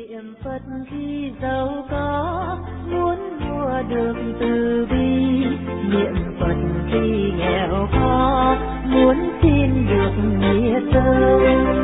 Niệm Phật khi giàu có, muốn mua được từ bi. Niệm Phật khi nghèo khó, muốn xin được nghĩa tâm.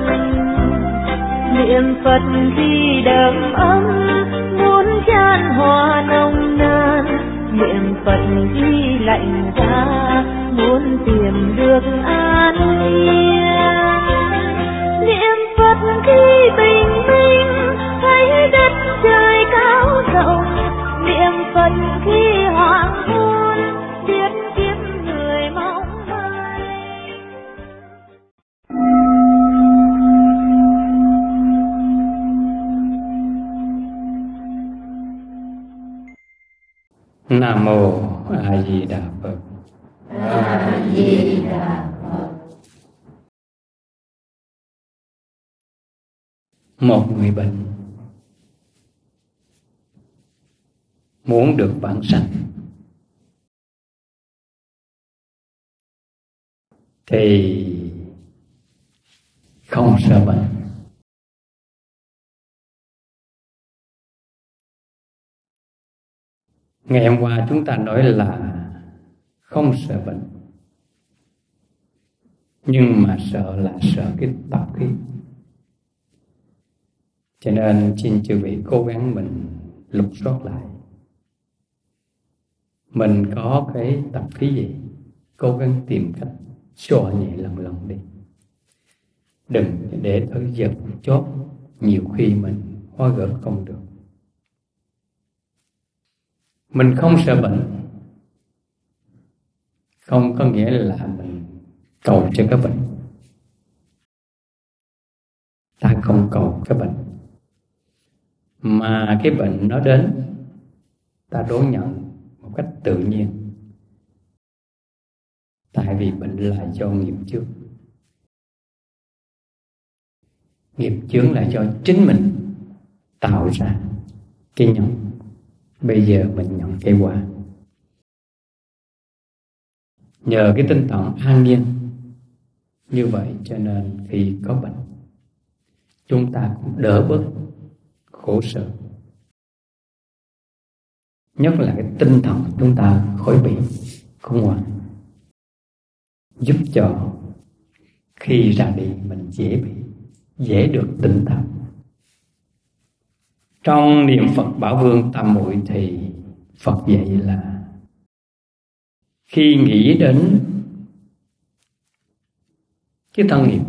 Niệm Phật khi đầm ấm, muốn chan hòa nồng nàn. Niệm Phật khi lạnh giá, muốn tìm được an yên. Niệm Phật khi bình minh, thấy đất trời cao rộng. Niệm Phật khi hoàng hôn, biết kiếm người mong manh. Nam mô A Di Đà Phật. A Di Đà Phật. Một người bệnh muốn được vãng sanh thì không sợ bệnh. Ngày hôm qua chúng ta nói là không sợ bệnh, nhưng mà sợ là sợ cái tập khí. Cho nên xin chư vị cố gắng mình lục soát lại, mình có cái tập khí gì, cố gắng tìm cách xóa nhẹ lần đi. Đừng để tới giờ chót nhiều khi mình hóa gỡ không được. Mình không sợ bệnh không có nghĩa là mình cầu cho cái bệnh. Ta không cầu cái bệnh, mà cái bệnh nó đến, ta đón nhận một cách tự nhiên. Tại vì bệnh là do nghiệp chướng. Nghiệp chướng là do chính mình tạo ra cái nhân. Bây giờ mình nhận cây quả. Nhờ cái tinh thần an nhiên như vậy cho nên khi có bệnh, chúng ta cũng đỡ bớt khổ sở. Nhất là cái tinh thần chúng ta khỏi bị khủng hoảng, giúp cho khi ra đi mình dễ được tỉnh táo. Trong niệm Phật Bảo Vương Tam Muội thì Phật dạy là khi nghĩ đến cái thân nghiệp,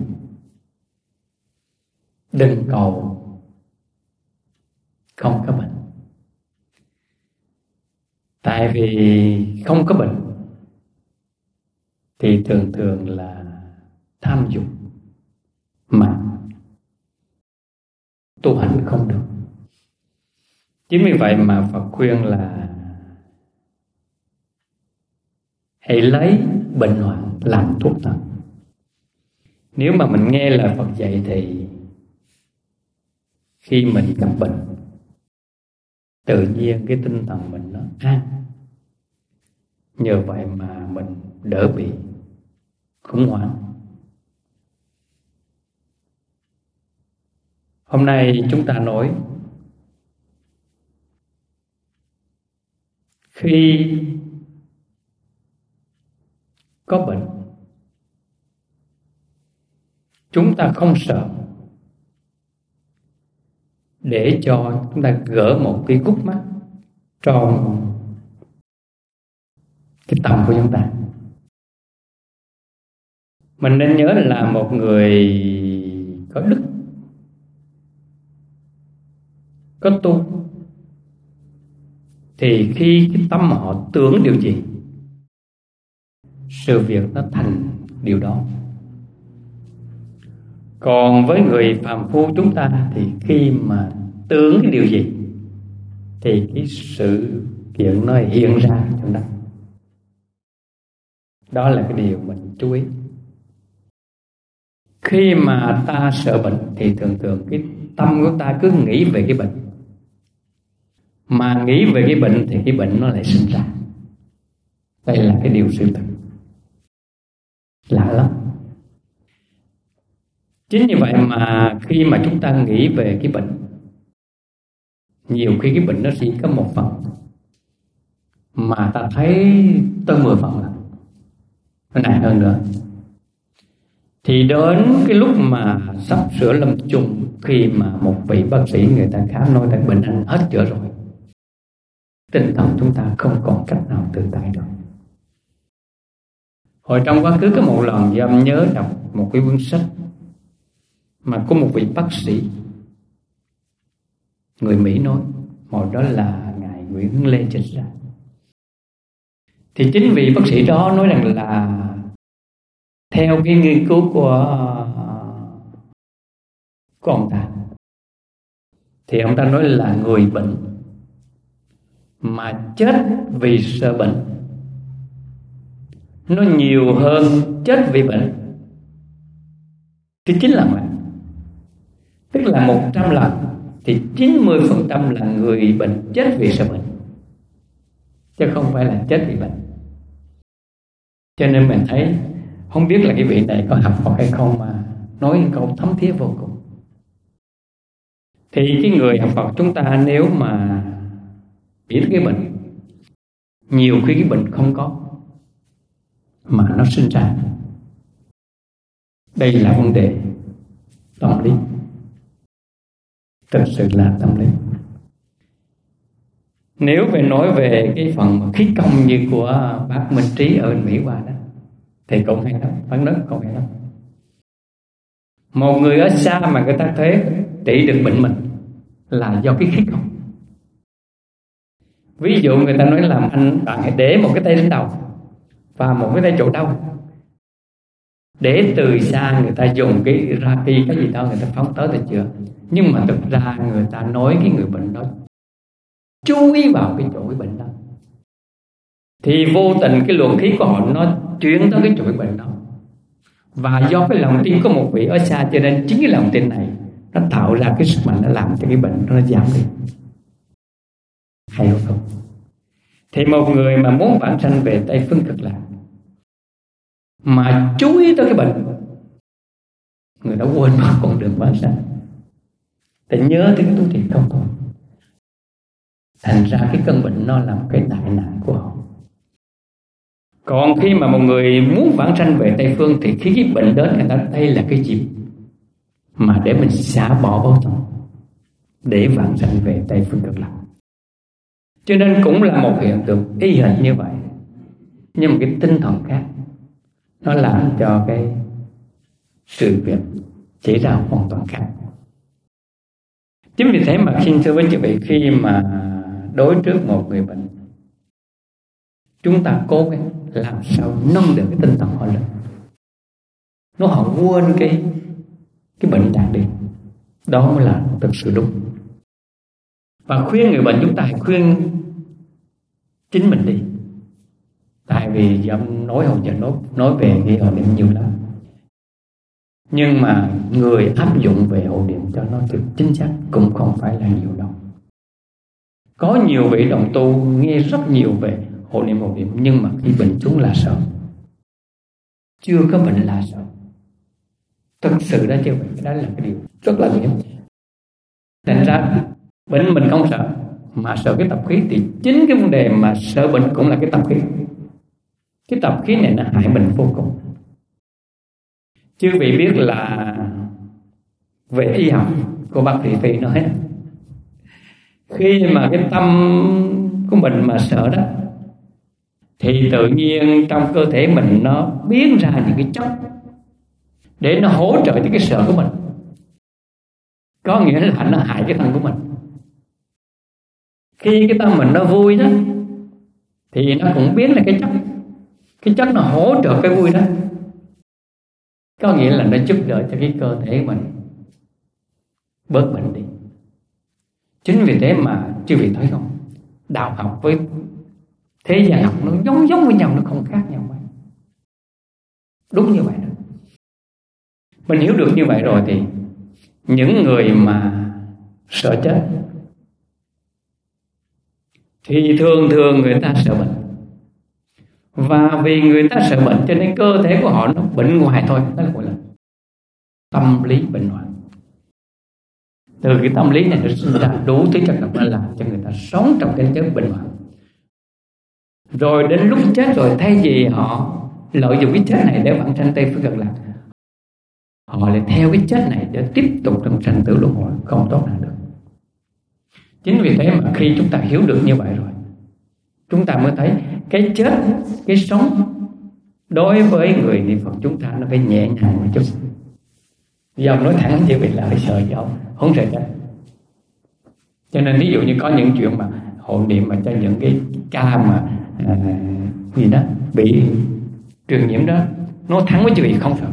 đừng cầu không có bệnh. Tại vì không có bệnh thì thường là tham dục mà tu hành không được. Chính vì vậy mà Phật khuyên là hãy lấy bệnh hoạn làm thuốc thần. Nếu mà mình nghe lời Phật dạy thì khi mình gặp bệnh, tự nhiên cái tinh thần mình nó an. Nhờ vậy mà mình đỡ bị khủng hoảng. Hôm nay chúng ta nói khi có bệnh, chúng ta không sợ, để cho chúng ta gỡ một cái khúc mắc trong cái tâm của chúng ta. Mình nên nhớ là một người có đức, có tu, thì khi cái tâm họ tưởng điều gì, sự việc nó thành điều đó. Còn với người phàm phu chúng ta thì khi mà tưởng cái điều gì thì cái sự kiện nó hiện ra trong đó. Đó là cái điều mình chú ý. Khi mà ta sợ bệnh thì thường cái tâm của ta cứ nghĩ về cái bệnh. Mà nghĩ về cái bệnh thì cái bệnh nó lại sinh ra. Đây là cái điều sự thật. Lạ lắm. Chính như vậy mà khi mà chúng ta nghĩ về cái bệnh Nhiều khi cái bệnh nó chỉ có 1 phần mà ta thấy tới 10 phần là nó nặng hơn nữa. Thì đến cái lúc mà sắp sửa lâm chung, khi mà một vị bác sĩ người ta khám nói rằng bệnh anh hết chữa rồi, tinh thần chúng ta không còn cách nào tự tại được. Hồi trong quá khứ có một lần Dâm nhớ đọc một cái cuốn sách mà có một vị bác sĩ người Mỹ nói, hồi đó là ngài Nguyễn Lê Trinh ra. Thì chính vị bác sĩ đó nói rằng là theo cái nghiên cứu của ông ta, thì ông ta nói là người bệnh mà chết vì sợ bệnh nó nhiều hơn chết vì bệnh thì 9 lần lại. Tức là 100 lần thì 90% là người bệnh chết vì sợ bệnh, chứ không phải là chết vì bệnh. Cho nên mình thấy không biết là cái vị này có học Phật hay không mà nói câu thấm thía vô cùng. Thì cái người học Phật chúng ta nếu mà biết cái bệnh, nhiều khi cái bệnh không có mà nó sinh ra. Đây là vấn đề tâm lý, thực sự là tâm lý. Nếu phải nói về cái phần khí công như của bác Minh Trí ở bên Mỹ qua đó thì cũng hay lắm, phán đất cũng hay lắm. Một người ở xa mà người ta thấy trị được bệnh mình là do cái khí công. Ví dụ người ta nói là bạn hãy để một cái tay lên đầu và một cái tay chỗ đau, để từ xa người ta dùng cái Reiki cái gì đó người ta phóng tới là chưa. Nhưng mà thực ra người ta nói cái người bệnh đó chú ý vào cái chỗ cái bệnh đó, thì vô tình cái luồng khí của họ nó chuyển tới cái chỗ cái bệnh đó. Và do cái lòng tin của một vị ở xa, cho nên chính cái lòng tin này nó tạo ra cái sức mạnh, nó làm cho cái bệnh nó giảm đi. Hay không? Thì một người mà muốn vãng sanh về Tây Phương Cực Lạc mà chú ý tới cái bệnh, người đó quên mất con đường vãng sanh, thì nhớ tới cái tu thiện không thôi. Thành ra cái cơn bệnh nó là một cái đại nạn của họ. Còn khi mà một người muốn vãng sanh về Tây Phương thì khi cái bệnh đến, người ta đây là cái dịp mà để mình xả bỏ báo tâm để vãng sanh về Tây Phương Cực Lạc. Cho nên cũng là một hiện tượng y hệt như vậy, nhưng mà cái tinh thần khác nó làm cho cái sự việc xảy ra hoàn toàn khác. Chính vì thế mà xin thưa với chị vị, khi mà đối trước một người bệnh, chúng ta cố gắng làm sao nâng được cái tinh thần họ lên, nó họ quên cái bệnh tàn đi, đó mới là thực sự đúng. Và khuyên người bệnh, chúng ta hãy khuyên chính mình đi. Tại vì dám nói hồi giờ nói về cái hộ niệm nhiều lắm, nhưng mà người áp dụng về hộ niệm cho nó thực chính xác cũng không phải là nhiều đâu. Có nhiều vị đồng tu nghe rất nhiều về hộ niệm, nhưng mà khi bệnh chúng là sợ, chưa có bệnh là sợ. Thực sự đó chưa vậy, đó là cái điều rất là nguy hiểm. Thành ra bệnh mình không sợ, mà sợ cái tập khí, thì chính cái vấn đề mà sợ bệnh cũng là cái tập khí. Cái tập khí này nó hại mình vô cùng. Chứ vị biết là về y học của bác sĩ Phi nói, khi mà cái tâm của mình mà sợ đó, thì tự nhiên trong cơ thể mình nó biến ra những cái chất để nó hỗ trợ cho cái sợ của mình. Có nghĩa là nó hại cái thân của mình. Khi cái tâm mình nó vui đó, thì nó cũng biến là cái chất nó hỗ trợ cái vui đó. Có nghĩa là nó giúp đỡ cho cái cơ thể mình bớt bệnh đi. Chính vì thế mà chư vị thấy không, đạo học với thế gian học nó giống với nhau, nó không khác nhau mấy. Đúng như vậy đó. Mình hiểu được như vậy rồi thì những người mà sợ chết thì thường người ta sợ bệnh. Và vì người ta sợ bệnh cho nên cơ thể của họ nó bệnh ngoài thôi. Đó là gọi là tâm lý bệnh hoạn. Từ cái tâm lý này nó sinh ra đủ thứ chất độc, nó làm cho người ta sống trong cái giới bệnh hoạn. Rồi đến lúc chết rồi, thay vì họ lợi dụng cái chết này để vãng sanh Tây Phương Cực Lạc, họ lại theo cái chết này để tiếp tục trong sanh tử luân hồi, không tốt nào được. Chính vì thế mà khi chúng ta hiểu được như vậy rồi, chúng ta mới thấy cái chết, cái sống đối với người niệm Phật chúng ta nó phải nhẹ nhàng một chút. Giờ nói thẳng chứ bị lợi sợ chứ không sợ chết. Cho nên ví dụ như có những chuyện mà hộ niệm mà cho những cái ca mà gì đó bị truyền nhiễm đó, nói thẳng với quý vị không sợ.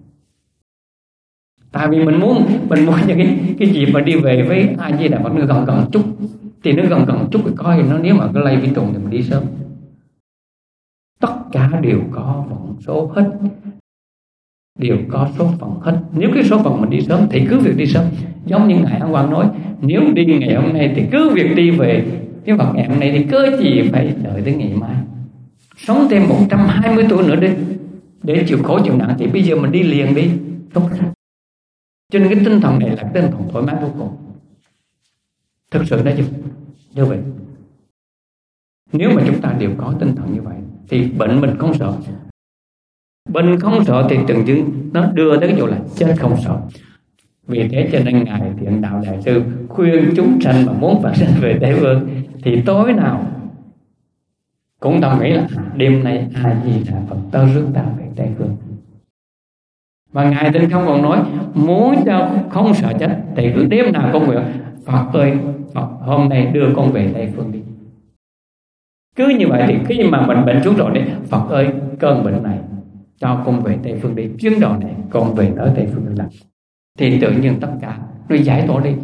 Tại vì mình muốn những cái gì mà đi về với A Di Đà Phật nó gần chút, thì nó gần chút thì coi nó, nếu mà có lây vi trùng thì mình đi sớm. Tất cả đều có vận số hết, đều có số phận hết. Nếu cái số phận mình đi sớm thì cứ việc đi sớm. Giống như Ngài Ấn Quang nói, nếu đi ngày hôm nay thì cứ việc đi về cái Phật ngày hôm nay, thì cớ gì phải đợi tới ngày mai. Sống thêm 120 tuổi nữa đi để chịu khổ chịu nặng, thì bây giờ mình đi liền đi, tốt lắm. Cho nên cái tinh thần này là tinh thần thoải mái vô cùng. Thực sự đó như vậy. Nếu mà chúng ta đều có tinh thần như vậy thì bệnh mình không sợ. Bệnh không sợ thì từng chừng nó đưa tới cái chỗ là chết không sợ. Vì thế cho nên Ngài Thiện Đạo Đại Sư khuyên chúng sanh mà muốn vãng sanh về Tây Phương thì tối nào cũng tâm nghĩ là đêm nay A Di Đà Phật tới rước ta về Tây Phương. Và Ngài Tinh Không còn nói, muốn cho không sợ chết thì cứ đêm nào con nguyện, Phật ơi, Phật hôm nay đưa con về Tây Phương đi. Cứ như vậy thì khi mà mình bệnh xuống rồi đấy, Phật ơi, cơn bệnh này cho con về Tây Phương đi, chuyến đò này con về tới Tây Phương làm. Thì tự nhiên tất cả nó giải tỏa đi.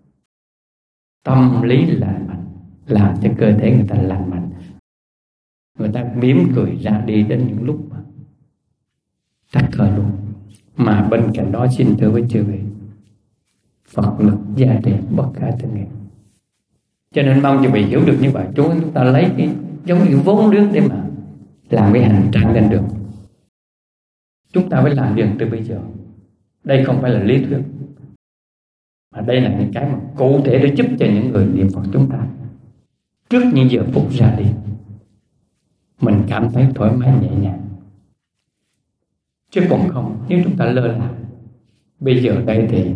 Tâm lý lành mạnh làm cho cơ thể người ta lành mạnh, người ta mỉm cười ra đi đến những lúc mà tắt thở luôn. Mà bên cạnh đó xin thưa với chư vị, Phật lực gia trì bất khả tư nghị. Cho nên mong chư vị hiểu được như vậy, chúng ta lấy cái giống như vốn liếng để mà làm cái hành trang lên đường. Chúng ta phải làm liền từ bây giờ. Đây không phải là lý thuyết, mà đây là những cái mà cụ thể để giúp cho những người niệm Phật chúng ta trước những giờ phút ra đi mình cảm thấy thoải mái nhẹ nhàng. Chứ còn không, nếu chúng ta lơ là bây giờ đây thì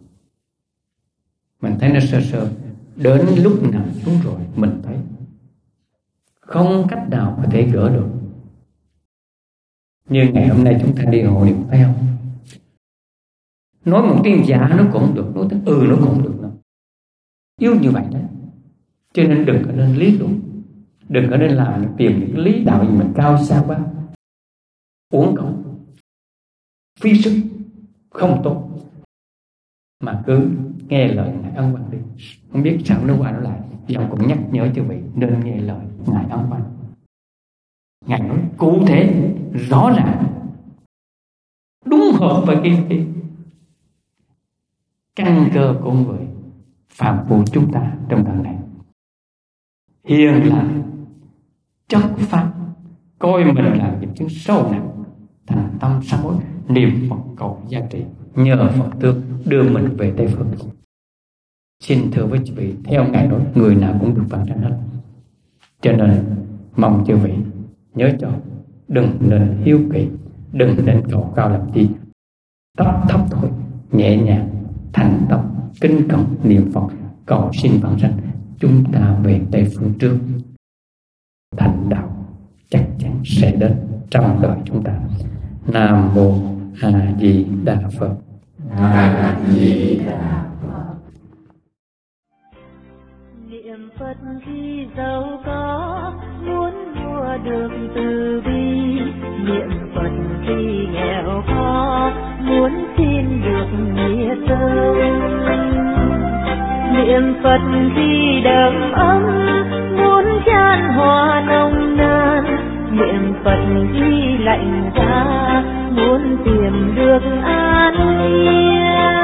mình thấy nó sơ sơ, đến lúc nào xuống rồi mình thấy không cách nào có thể gỡ được. Như ngày hôm nay chúng ta đi hộ niệm, thấy không? Nói một tiếng dạ nó cũng được, nói tiếng nó cũng được nữa. Yêu như vậy đó. Cho nên đừng có nên lý luận, đừng có nên làm tìm những lý đạo gì mình cao xa quá, uổng công, phí sức, không tốt. Mà cứ nghe lời Ngài Ấn Quang đi. Không biết sao nó qua nó lại, dòng cũng nhắc nhở cho vị nên nghe lời Ngài Ấn Quang. Ngài nói cụ thể, rõ ràng, đúng hợp với cái căn cơ của người phàm phu chúng ta trong đời này. Hiền là chất pháp, coi mình là nghiệp chứng sâu nặng, thành tâm sám hối, niệm Phật cầu gia trị, nhờ Phật tước đưa mình về Tây Phương. Xin thưa với chư vị, theo Ngài nói, người nào cũng được vãng sanh hết. Cho nên mong chư vị nhớ cho, đừng nên hiếu kỳ, đừng nên cầu cao làm chi, thấp thôi, nhẹ nhàng, thành tâm, kinh cộng niệm Phật, cầu xin vãng sanh, chúng ta về Tây Phương trước. Thành đạo chắc chắn sẽ đến trong đời chúng ta. Nam mô A Di Đà Phật. A Di Đà Phật. Niệm Phật khi giàu có, muốn mua được từ bi. Niệm Phật khi nghèo khó, muốn xin được nghĩa tâm. Niệm Phật khi đầm ấm, muốn chan hòa nồng nàn. Niệm Phật khi lạnh giá, muốn tìm được an yên.